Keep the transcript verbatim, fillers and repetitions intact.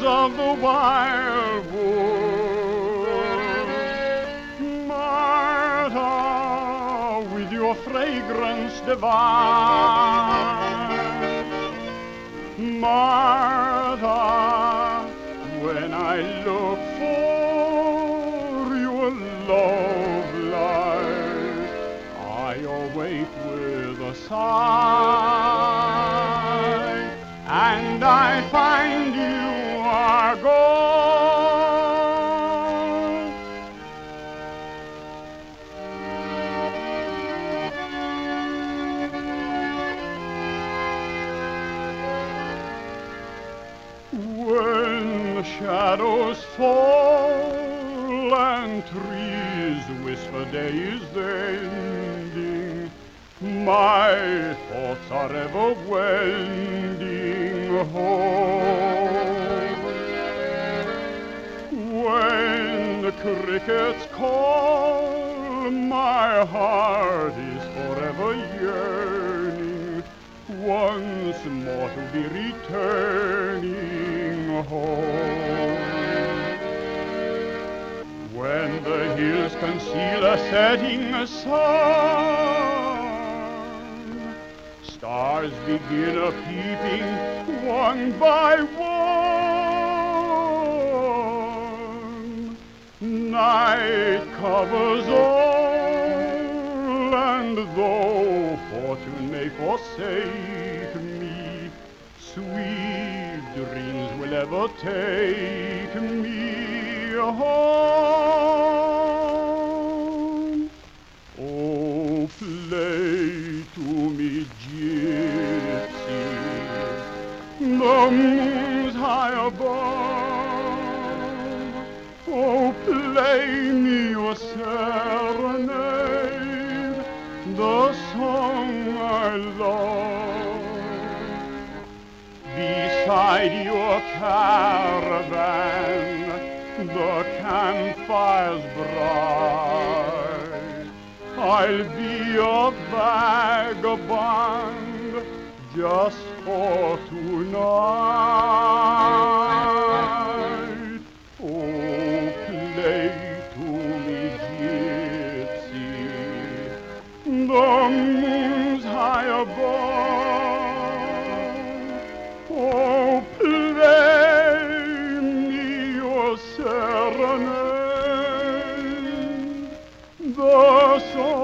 of the wildwood. Martha, with your fragrance divine. Martha, when I look for your love light, I awake with a sigh, and I find you are gone. When the shadows fall and trees whisper day is ending, my thoughts are ever wending home. When the crickets call, my heart is forever yearning once more to be returning home. When the hills conceal a setting sun, stars begin a-peeping one by one. Night covers all, and though fortune may forsake me, sweet dreams will ever take me home. Oh, play to me, gypsy, the moon's high above. Oh, play me your serenade, the song I love. Beside your caravan, the campfire's bright, I'll be a vagabond just for tonight. Oh, play to me, gypsy, the moon's high above. Oh, play me your serenade, the song